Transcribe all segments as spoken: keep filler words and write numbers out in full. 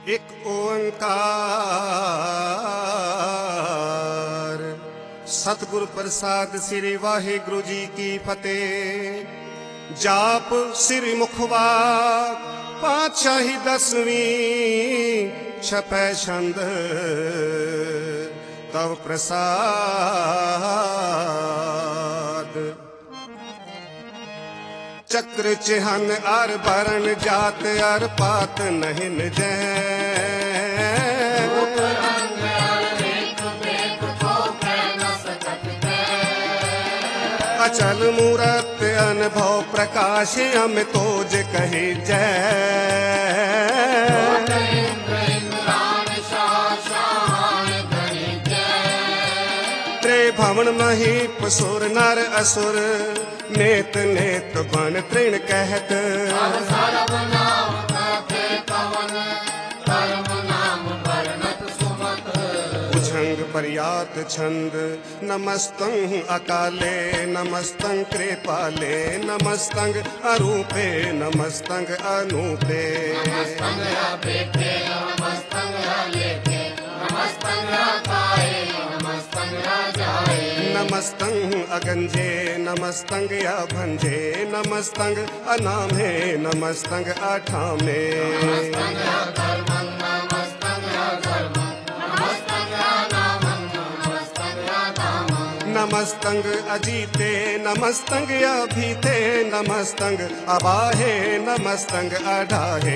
एक ओंकार। सतगुर प्रसाद श्री वाहिगुरु जी की फतेह। जाप श्री मुखवाक पातशाही दसवीं छपै छंद तव प्रसाद। चक्र चिहन अर भरण जात अर पात नहीं जै। अचल मूरत अनुभव प्रकाश हम तोज कहे जय। त्रिभुवन महीप सुर नर असुर नेत नेत बन तृण कहत। भुजंग पर्यात छंद नमस्तं अकाले नमस्तं कृपाले नमस्तं अरूपे नमस्तं अनूपे। नमस्तं अगंजे नमस्तं अभंजे नमस्तं अनामे नमस्तं अठामे। नमस्तं अजीते नमस्तं अभीते नमस्तं अबाहे नमस्तं अढाहे।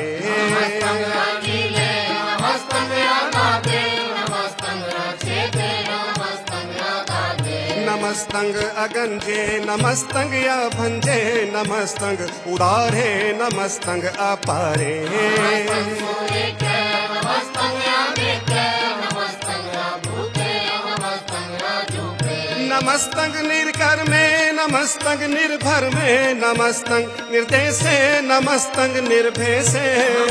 नमस्तं अगंजे नमस्तं अभंजे नमस्तं उदारे नमस्तं अपारे। नमस्तं निर्कर में नमस्तं निर्भर में नमस्तं निर्देशे नमस्तं निर्भय से।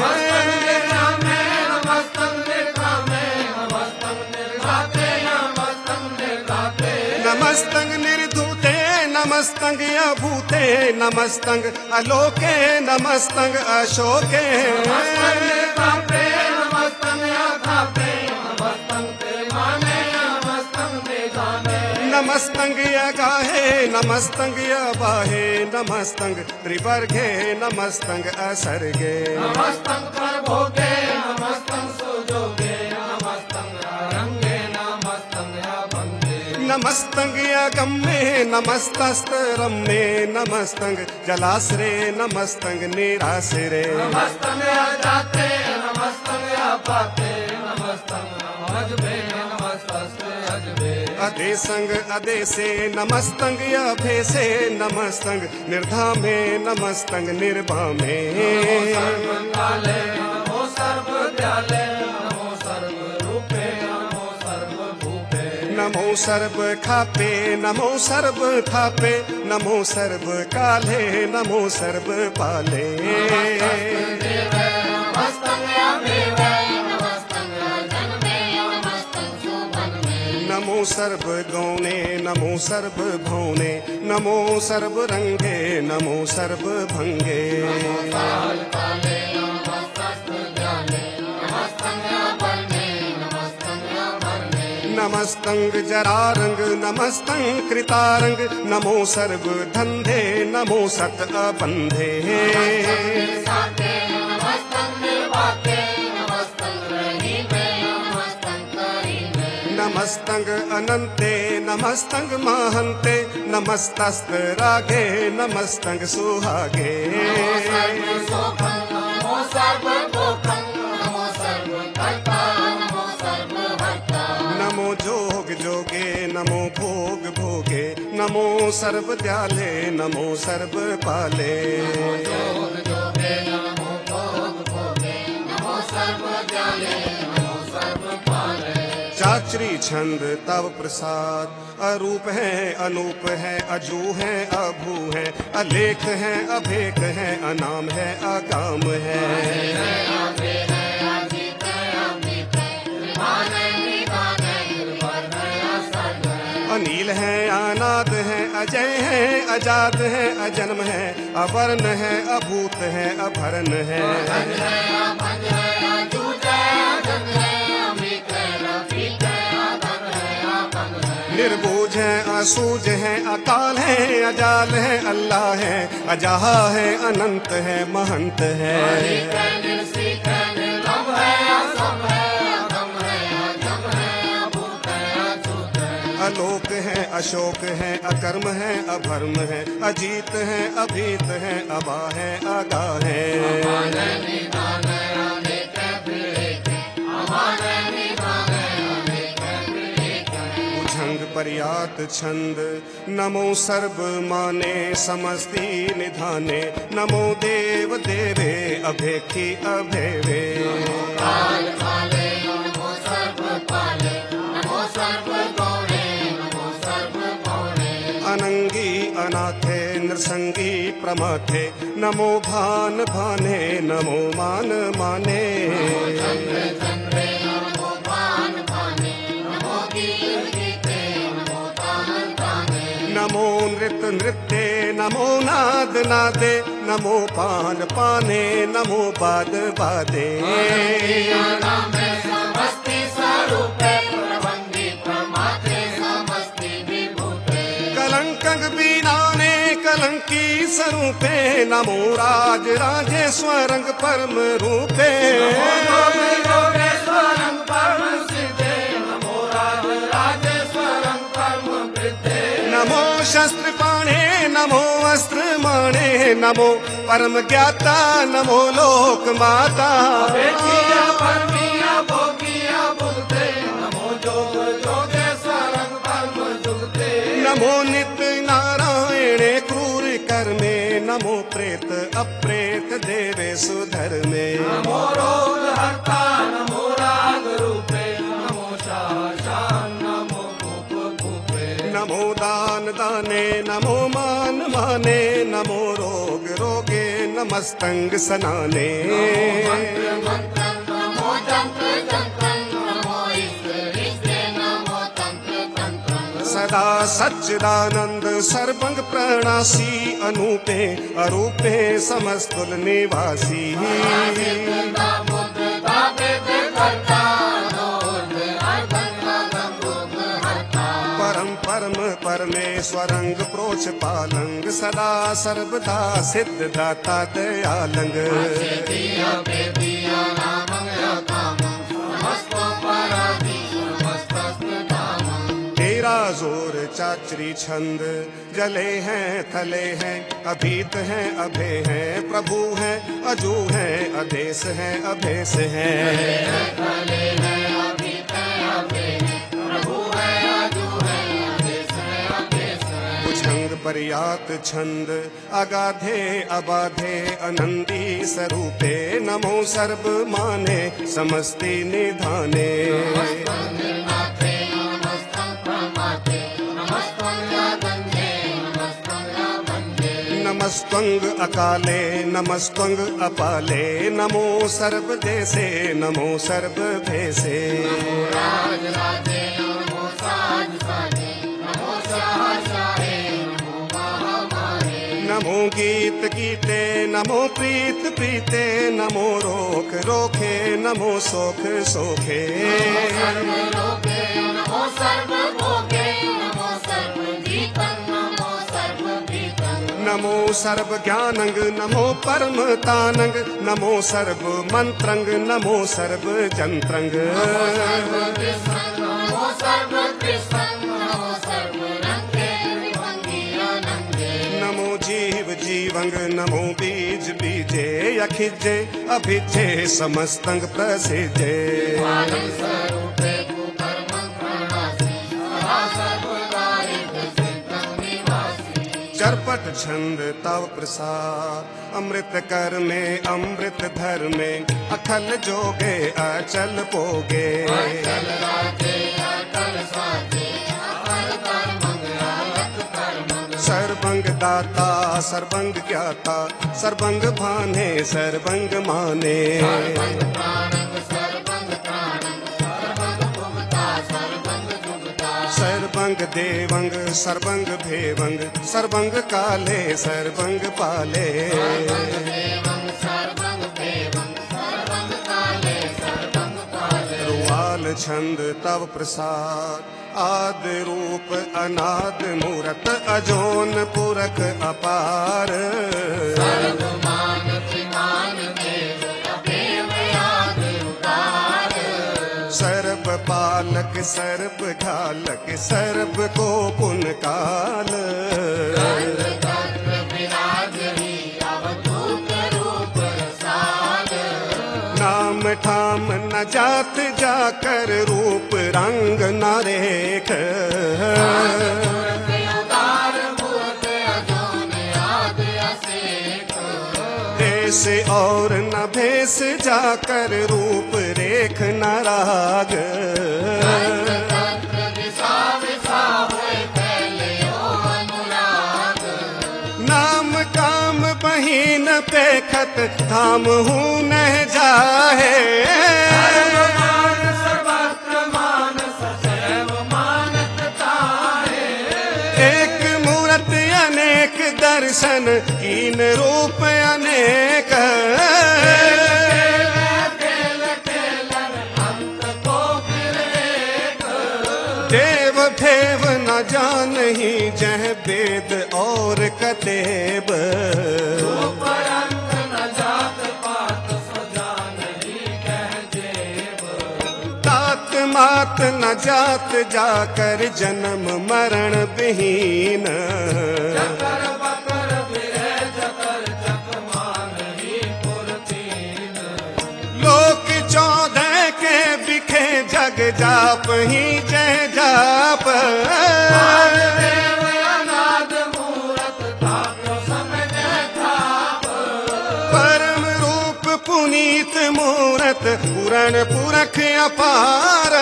नमस्तं निर्धूते नमस्तं अभूते नमस्तं अलोके नमस्तं अशोके। नमस्तं अगाहे नमस्तं अबाहे नमस्तं त्रिवर्गे नमस्तं असर्गे। नमस्तं प्रभोगे नमस्तं सुजोगे नमस्तं रंगे नमस्तं अभंगे। नमस्तं अगम्ये नमस्तस्तरम्ये नमस्तं जलाश्रे नमस्तं निराश्रे। नमस्तं अजाते नमस्तं अपाते नमस्तं अजबे नमस्तस्ते अजबे। अदेशंग अदेशे नमस्तं अभेसे नमस्तं निर्धामे नमस्तं निर्भामे। नमो सर्वकाले नमो सर्वदयाले नमो सर्वरूपे नमो सर्वभूते। नमो सर्व खापे नमो सर्व थापे नमो सर्व काले नमो सर्व पाले। नमो सर्व गौने नमो सर्व भौने नमो सर्व रंगे नमो सर्व भंगे। नमस्तं जरारंग नमस्तं कृतारंग नमो सर्व धंधे नमो सत अबंधे। नमस्तं अनंते नमस्तं महंते नमस्तस्त रागे नमस्तं सुहागे। नमो जोग जोगे नमो भोग भोगे नमो सर्व दयाले नमो सर्व पाले। चाचरी छंद तव प्रसाद अरूप है अनूप है अजू है अभू है अलेख है अभेक है अनाम है अकाम है। अनील है अनाद है अजय है अजात है अजन्म है अवर्ण है अभूत है अभरण है। असूज है, अकाल है, अजाल है, अल्लाह है, अजाहा है, अनंत है, महंत है। अलोक है, अशोक है, अकर्म है, अभर्म है, अजीत है, अभीत है, अबा है, आगा है। भुजंग पर्यात छंद नमो सर्व माने समस्ति निधाने नमो देव देवे अभेखी अभेवे। अनंगी अनाथे नृसंगी प्रमाथे नमो भान भाने नमो मान माने। नमो नृत्य नृत्य नमो नाद नादे नमो पान पाने नमो बाद बादे। कलंकग बीनाने कलंकी स्वरूपे नमो राज राजेश्वरंग परम रूपे। नमो शस्त्र पाणे नमो अस्त्र माणे नमो परम ज्ञाता नमो लोक माता। नमो नित्य नारायणे क्रूर कर्मे नमो प्रेत अप्रेत देवे सुधर्मे। नमो रोग हर्ता नमो राग रूपे नमो शासन नमो भूप भूपे। नमो दान दाने नमो मान माने नमो रोग रोगे नमस्तंग सनाने। मंत्र मंत्र नमो जंत्र जंत्र नमो ईश्वर ईश्वर नमो तंत्र तंत्र। सदा सच्चिदानंद सर्वंग प्रणासी अनूपे अरूपे समस्तुल निवासी। परम परम परमेश्वरंग प्रोच पालंग सदा सर्वदा सिद्ध दाता दयालंग। तेरा जोर चाचरी छंद जले हैं थले हैं अभीत हैं अभे हैं प्रभु हैं अजू हैं अदेश हैं अभेस हैं। भुजंग पर्यात छंद अगाधे अबाधे अनंदी स्वरूपे नमो सर्व माने समस्ति निधाने। नमस्त्वंग अकाले नमस्त्वंग अपाले नमो सर्व देशे नमो सर्व भेसे। नमो गीत गीते नमो प्रीत प्रीते नमो रोक रोखे नमो सोख सोखे। नमो सर्व ज्ञानंग नमो परम तानंग नमो सर्व मंत्रंग नमो सर्व जंत्रंग। नमो जीव जीवंग नमो बीज बीजे अखिजे अभिजे समस्तंग प्रसिजे। चरपट छंद तव प्रसाद अमृत कर में अमृत धर में अखल जोगे अचल पोगे। सर्वंग दाता सर्वंग ज्ञाता सर्वंग भाने सर्वंग माने। सर्वंग देवंग सर्वंग भेवंग सर्वंग काले सर्वंग पाले। रुआल छंद तव प्रसाद, आदि रूप अनाद मूरत अजोन पुरख अपार। सर्वमान त्रिमान देव अभेव आदि उदार। सर्व पालक सर्व घालक सर्व को पुन काल। तत्र तत्र विराजहि अवधूत रूप रसाल। नाम ठाम न जात जाकर रूप रंग न रेख। मूर्त उदार मूर्त अजोन आदि असेख। देश और न भेष जाकर रूप रेख न राग। तत्र तत्र दिशा विशा होय फैलयो अनुराग। नाम काम बहीन पेखत धाम हूँ न जाहे। सर्वमान सर्वत्र मान सदैव मानत ताहे। एक मूरत अनेक दर्शन कीन रूप अनेक। खेल खेलन अंत को विवेक। देव देव न जानहि जह वेद और कतेब। उपरंत न जात पात सो जानहि कह जेब। तात मात न जात जाकर जन्म मरण विहीन। चकर बकर विरह चकर चक मानहि पुरतीन। लोक चौदह के बिखे जग जाप ही जय जाप। देव अनाद मूरत थाप्यो समझ थाप। परम रूप पुनीत मूरत पुरण पुरख अपार।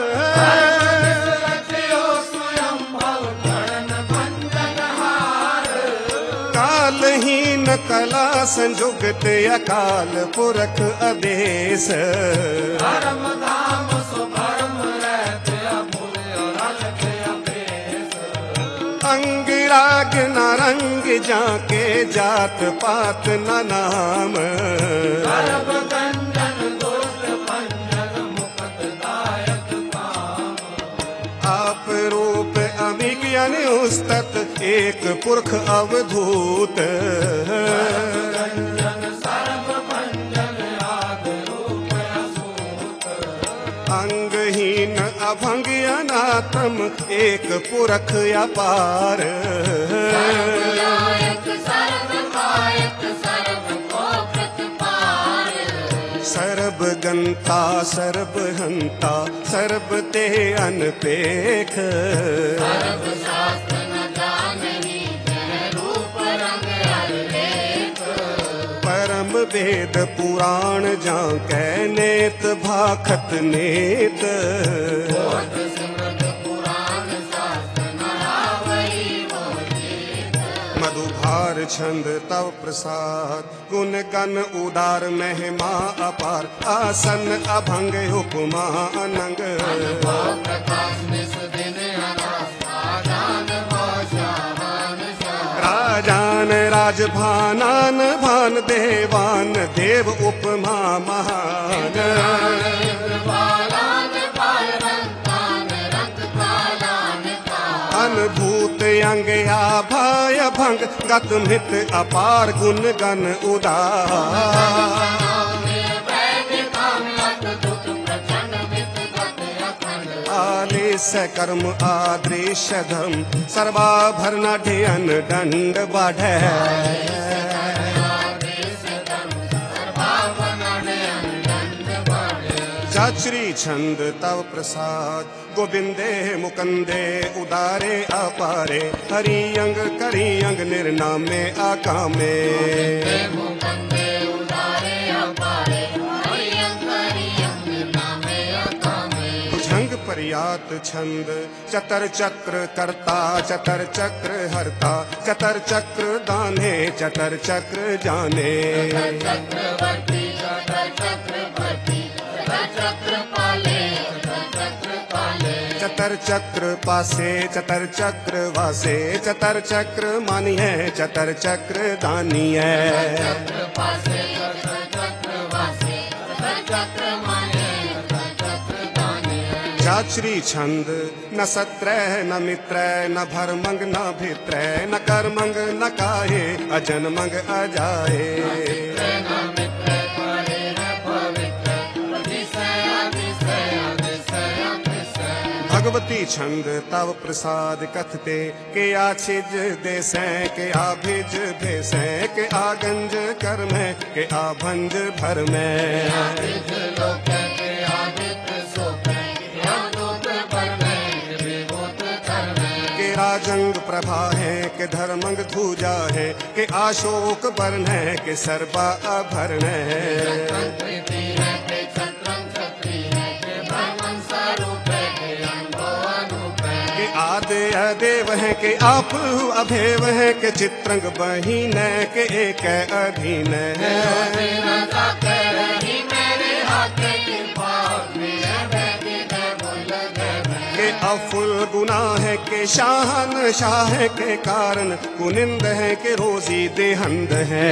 रचयो स्वयं भव गणन भंजन हार। कालहीन कला संजुगत अकाल पुरख आदेश। धर्म धाम सो भरम रहत अमूल्य रखत अभेस। अंग राग न रंग जाके जात पात न नाम। गर्भ गंजन दुष्ट भंजन मुक्त दायक काम। आप रूप अभिज्ञान उस्तत एक पुरख अवधूत। गंजन सर्व भंजन आद रूप असूत। अंगहीन अभंग अनात्म एक पुरख अपार। सर्वदायक सर्वकायक सर्व को प्रतिपार। सर्व गंता सर्व हंता सर्व ते अनपेख। सर्व शास्त्र न जानहि जह रूप रंग अलेख। परम वेद पुराण जाकै नेत भाखत नेत। बोध सिमरत पुराण शास्त्र न आवहि वो चेत। मधुभार छंद तव प्रसाद, गुण गण उदार महिमा अपार। आसन अभंग उपमा अनंग। अनुभव प्रकाश निस दिन अनास। आजान भाषावान शाह। राजान राजभानान भान देवान देव उपमा महान। बालान बालवंतान रंग कालान काल। अनभूत अंग आभाय भंग गत मित अपार गुण गण उदार। आलेस कर्म आदृश धर्म सर्वाभरण ढेयन दंड बाढ़। चाचरी छंद तव प्रसाद, गोविंदे मुकंदे उदारे अपारे। हरि अंग करी अंग निर्नामे आकामे। भुजंग पर्यात छंद चतर चक्र करता चतर चक्र हरता। चतर चक्र दाने चतर चक्र जाने। चक्रवर्ती चतर चक्रवर्ती चतर चक्र पाले चतर चक्र पाले। चतर चक्र पासे चतर चक्र वासे। चतर चक्र मानिए चतर चक्र दानिए। चक्र पासे चतर चक्र वासे चतर चक्र माने चतर चक्र दाने। जाचरी छंद न सत्रह न मित्रय न भरमंग न भित्रय न करमंग न काहे अजन्मंग अजाए भगवती छंद तव प्रसाद कथते के आछिज देसै के आभिज भेसै के आगंज कर्म के आभंज भरमै के राजंग प्रभा है के धर्मंग धूजा है के आशोक वर्ण है के सर्वा आभरण है आदे अदेव है के आप अभेव है के चित्रंग बहीन के एक अधीन के अफुल गुना है के शाहन शाह के कारण कुनिंद है के रोजी देहंद है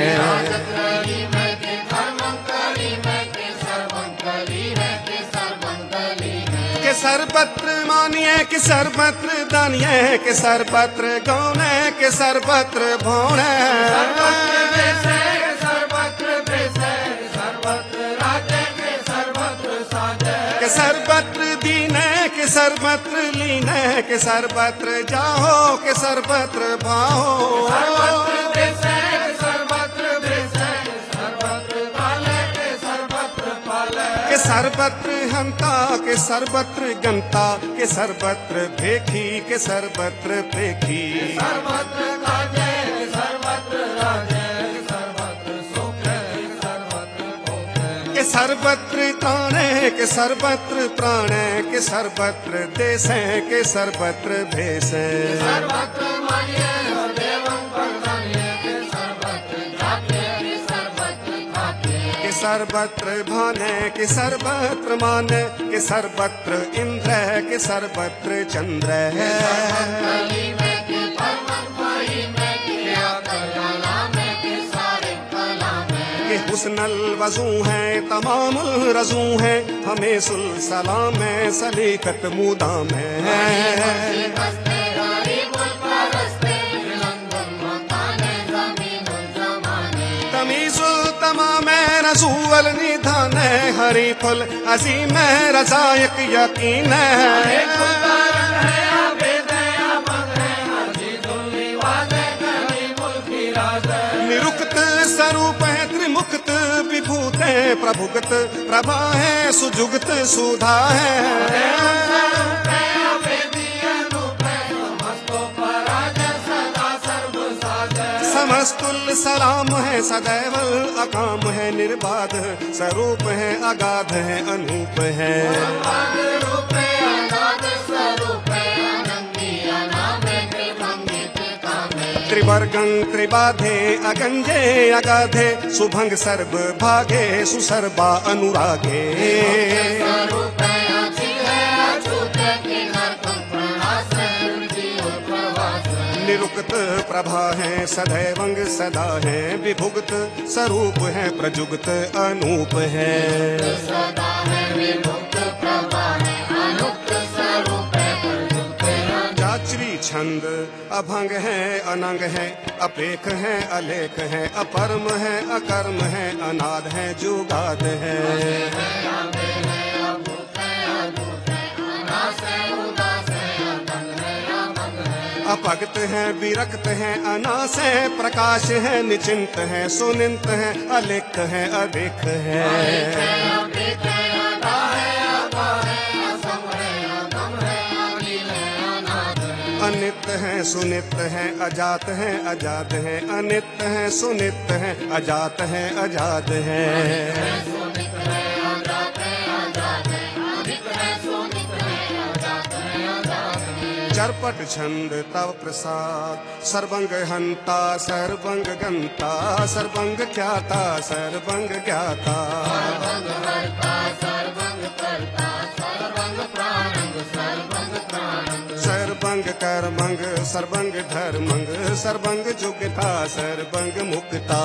के सर्वत्र मानिए कि सर्वत्र दानिए के सर्वत्र गौने के सर्वत्र भौणे के सर्वत्र दीने के सर्वत्र लीने के सर्वत्र जाओ के सर्वत्र भाओ के सर्वत्र हंता के सर्वत्र गंता के सर्वत्र भेखी के सर्वत्र पेखी सर्वत्र काजे के सर्वत्र राजे के सर्वत्र सुख के सर्वत्र भोग के सर्वत्र ताणे के सर्वत्र प्राणे के सर्वत्र देशे के सर्वत्र भेषे सर्वत्र मानिए सर्वत्र भाने के सर्वत्र मान के सर्वत्र इंद्र के सर्वत्र चंद्र है के हुस्नल वजू है तमाम रजू है हमें सुल सलाम है सलीकत मुदाम है रसूल निधान है हरि फल अजीम है रजायक यकीन है निरुक्त स्वरूप है त्रिमुक्त विभूत है प्रभुगत प्रभा है सुजुगत सुधा है समस्तुल सलाम है सदैव अकाम है निर्बाध स्वरूप है अगाध है अनूप है त्रिवर्गं त्रिबाधे अगंजे अगाधे सुभंग सर्व भागे सुसर्बा अनुरागे निरुक्त प्रभा है सदैवंग सदा है विभुक्त स्वरूप है प्रजुगत अनूप है सदा है विभुक्त प्रभा है अनुक्त स्वरूप है प्रजुगत जाचरी छंद अभंग है अनंग है अपेख है अलेख है अपरम है अकर्म है अनाद है जुगाद है अपगत है विरक्त है अनास है प्रकाश है निचिंत है सुनिंत है अलेख है अदेख है अनित है सुनित है अजात है अजात है अनित है सुनित है अजात है अजात है चरपट छंद तव प्रसाद सर्वंग हंता सर्वंग गंता सर्वंग ख्याता सर्वंग ज्ञाता सर्वंग कर्मंग सर्वंग धर्मंग सर्वंग जुगता सर्वंग मुक्ता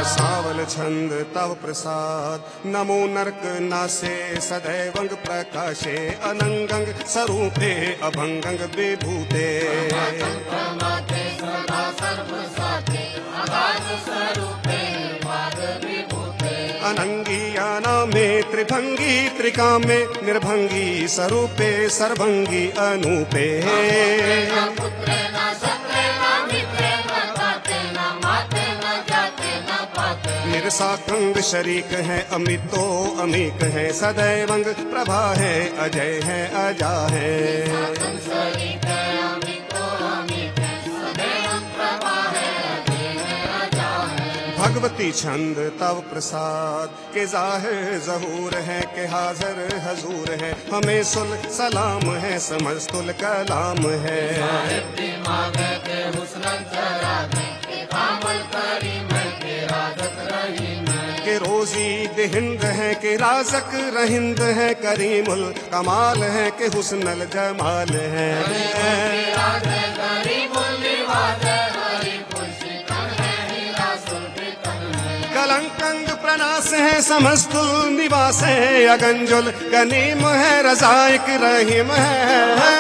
सावल छंद तव प्रसाद नमो नरक नासे सदैवंग प्रकाशे अनंगंग स्वरूपे अभंगंग विभूते प्रमाते सदा सर्व साथे आगाध स्वरूपे निर्वाद विभूते अनंगीयाना में त्रिभंगी त्रिकामे निर्भंगी स्वरूपे सर्वंगी अनूपे न पुत्रे न सत्रे न मित्रे न ताते न माते न जाते न पाते निरसाकंग शरीक है अमितो अमीक है सदैवंग प्रभा है अजय है अजा है साधन शरीक है अमितो अमित है सदैव प्रभा है अजय है अजा है भगवती छंद तव प्रसाद के जाहिर जहूर है के हाजिर हजूर है हमें सुल सलाम है समस्तुल कलाम है साहिब दिमाग है के हुस्न चराग है के कामल करीम है के राजत रहीम है के रोजी दिहिंद है के राजक रहिंद है करीमुल कमाल है के हुस्नल जमाल है राज है गरीबुल निवाज है हरिपुर शिकन है हीरा सुल्तान है कलंकंग प्रणास है समस्तुल निवास है अगंजुल कनीम है रजाइक रहीम है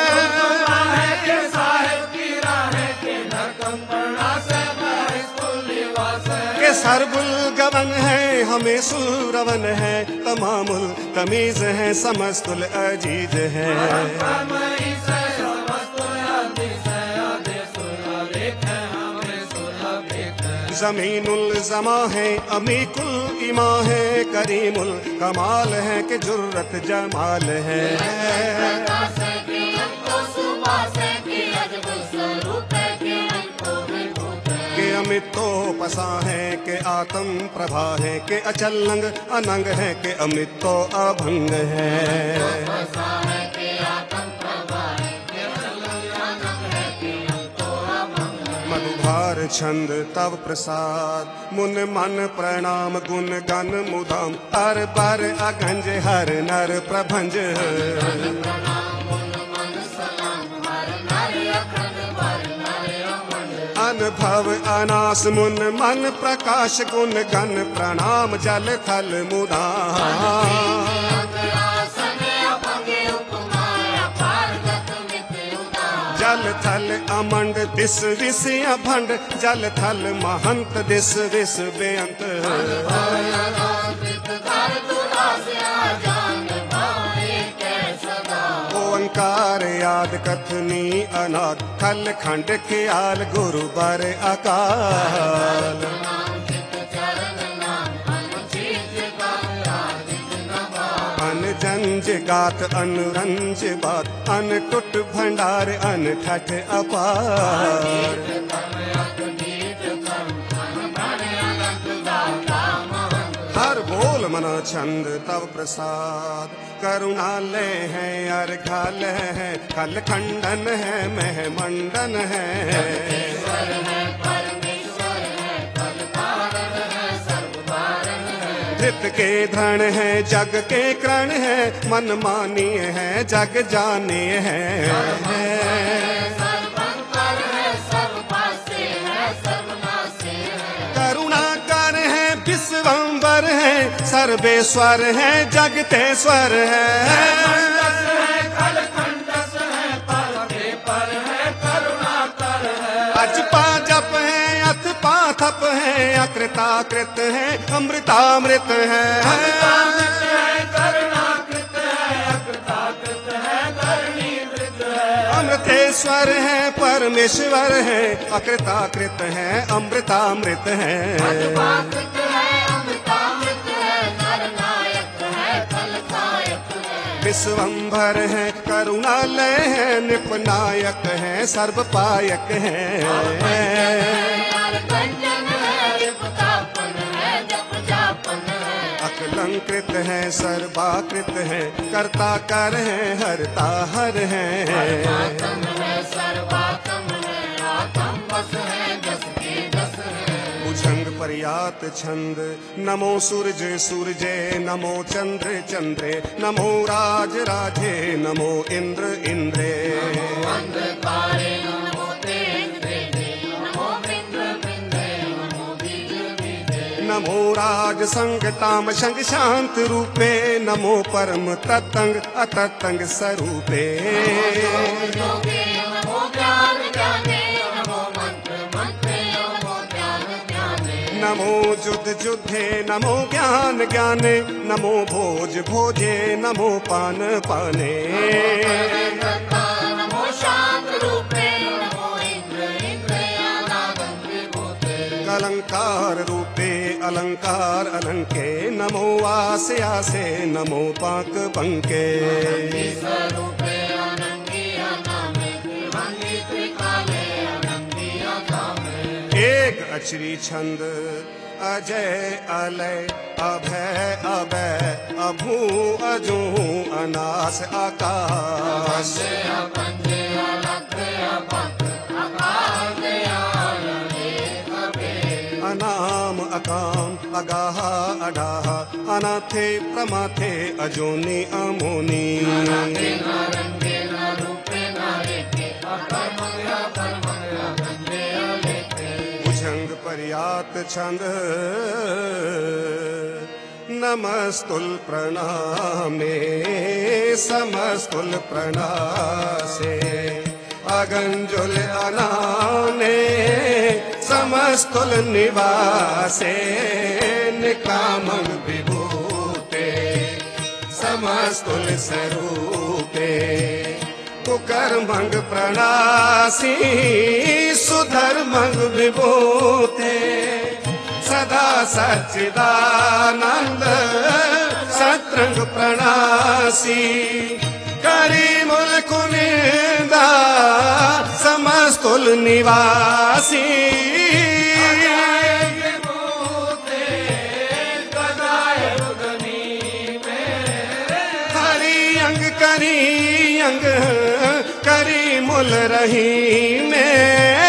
के सरबुल गवन है हमें सुरवन है तमामुल तमीज है समस्तुल अजीज है जमीनुल जमा है अमीकुल इमा है करीमुल कमाल है के जुर्रत जमाल है प्रकाश है कि हमको सुबास है कि अजब स्वरूप है कि हमको विभूत है के अमितो पसा है के आत्म प्रभा है के अचलंग अनंग है के अमितो अभंग है बसा है कि आत्म प्रभा है कि अनंत है कि हमको अभंग है मधुभार छंद तव प्रसाद मुन मन प्रणाम गुण गन मुदाम अर बर अगंज हर नर प्रभंज प्रणाम मुन मन सलाम हर नारी अखंड वर नारी अमंड अनुभव अनास मुन मन प्रकाश गुण गन प्रणाम जल थल मुदाम आसन अपंगे उपमा अपार गत मित उदार जल थल अमंड दिस विस अभंड जल थल महंत दिस विस बेअंत ओंकार याद कथनी अनाद खल खंड ख्याल गुरु बर अकाल अन जंज गात अनुरंज बात अन टुट भंडार अन ठठ अपार हर बोल मना छंद तव प्रसाद करुणालय है अर्घाल है खल खंडन है मह मंडन है धृत के धरण है जग के करण है मन मानिय है जग जाने है करुणा कर है विश्वम्बर है सर्वेश्वर है जगतेश्वर है अजपा जप है अथ पाथप है अकृताकृत है अमृतामृत है अमृतेश्वर है परमेश्वर है अकृताकृत है अमृतामृत है विश्वम्भर है करुणालय है निपनायक है सर्वपायक है अकलंकृत है सर्वाकृत है कर्ता कर है हरता हर है भुजंग पर्यात छंद नमो सूरज सूरजे नमो चंद्र चंद्रे नमो राज राजे नमो इंद्र इंद्रे नमो राज संग ताम संग शांत रूपे नमो परम ततंग अततंग स्वरूपे योगे नमो ज्ञान ज्ञाने नमो मंत्र मंत्रे नमो ज्ञान ज्ञाने नमो जुद जुद्धे नमो ज्ञान ज्ञाने नमो भोज भोजे नमो पान पाने नमो शांत रूपे नमो इंद्र इंद्रियानादं विभूते अलंकार रूपे अलंकार अलंके नमो आसे आसे नमो पाक पंके स्वरूपे अनंगी अनामे त्रिभंगी त्रिकाले अनंगी अधामे एक अचरी छंद अजय अलय अभय अभय अभू अजू अनास आकाश पंजे अलक्ष्य अभक्त अकाले आलये कबे अनाम अकाम अगाह अडाह अनाथे प्रमाथे अजोनी अमोनी रंगे न रूपे न रेखे अकर्मण्य अकर्मण्य गंजे अलेखे भुजंग पर्यात छंद नमस्तुल प्रणामे समस्तुल प्रणासे अगंजुल अनाने समस्तुल निवासे निकामं विभूते समस्तुल स्वरूपे कुकर्मंग प्रणासी सुधर्मंग विभूते सदा सच्चिदानंद सत्रंग प्रणासी करीमुल कुनिंदा समस्तुल निवासी हरि अंग करी अंग करी मुल रही में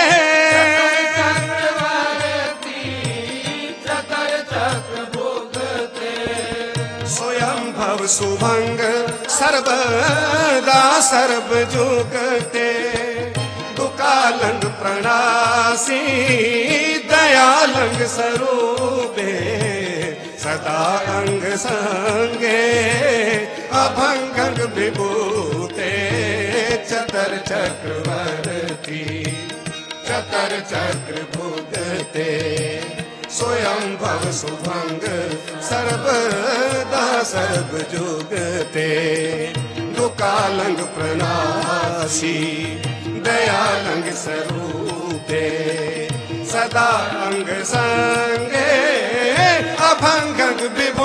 भव सुभंग सर्वदा सर्व जुगते दुकालंग प्रणासी दयालंग स्वरूपे सदा अंग संगे अभंगंग विभूते चतर चक्रवर्ती चतर चक्र भुगते स्वयं भव सुभंग सर्वदा सर्व जुगते दुकालंग प्रणासी दयालंग स्वरूपे सदा अंग संगे अभंगंग विभू